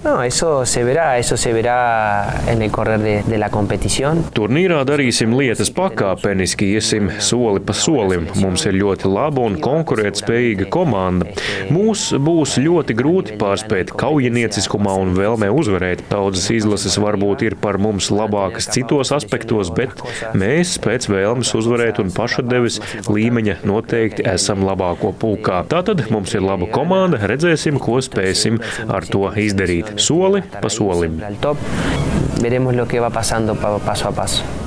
No, eso se verá en el correr de la competición. Turnīrā darīsim lietas pakāpeniski, iesim soli pa solim. Mums ir ļoti laba un konkurētspējīga komanda. Mūs būs ļoti grūti pārspēt kaujinieciskumā un vēlmē uzvarēt. Daudzas izlases varbūt ir par mums labākas citos aspektos, bet mēs pēc vēlmes uzvarēt un pašatdeves līmeņa noteikti esam labāko pulkā. Tātad mums ir laba komanda, redzēsim, ko spēsim ar to izdarīt. Soli pa solim. Veremos lo que va pasando paso a paso.